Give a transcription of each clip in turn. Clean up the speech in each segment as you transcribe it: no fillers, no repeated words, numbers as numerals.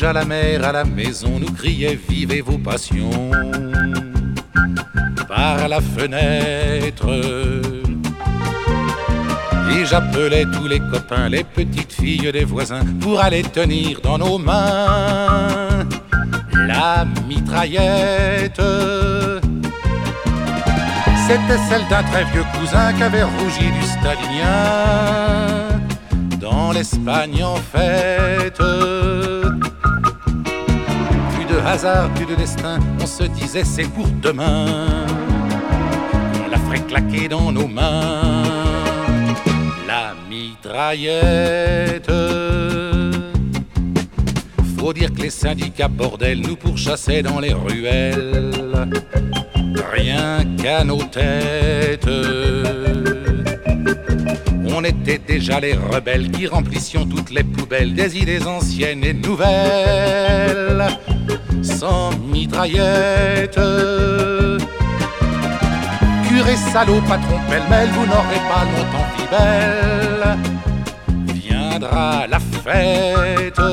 Déjà la mère à la maison nous criait vivez vos passions. Par la fenêtre, et j'appelais tous les copains, les petites filles des voisins, pour aller tenir dans nos mains la mitraillette. C'était celle d'un très vieux cousin qui avait rougi du stalinien dans l'Espagne en fête. Plus de hasard, plus de destin, on se disait c'est pour demain. On la ferait claquer dans nos mains, la mitraillette. Faut dire que les syndicats bordel nous pourchassaient dans les ruelles, rien qu'à nos têtes. On était déjà les rebelles qui remplissions toutes les poubelles des idées anciennes et nouvelles. Sans mitraillette, curé salaud, patron pêle-mêle, vous n'aurez pas longtemps vie belle. Viendra la fête,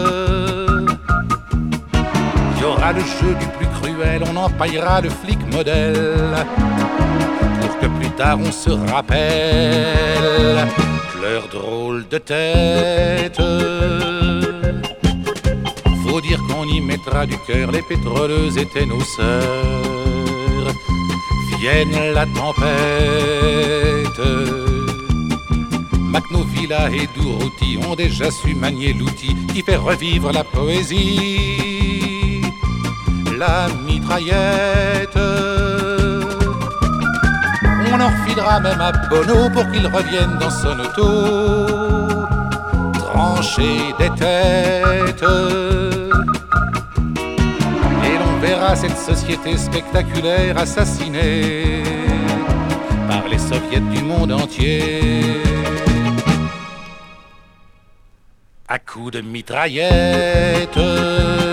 il y aura le jeu du plus cruel, on empaillera le flic modèle pour que plus tard on se rappelle leur drôle de tête. Faut dire qu'on y mettra du cœur, les pétroleuses étaient nos sœurs. Vienne la tempête, Macnovilla et Durruti ont déjà su manier l'outil qui fait revivre la poésie, la mitraillette. On en refilera même à Bono pour qu'il revienne dans son auto, trancher des têtes. Et l'on verra cette société spectaculaire assassinée par les soviets du monde entier à coups de mitraillette.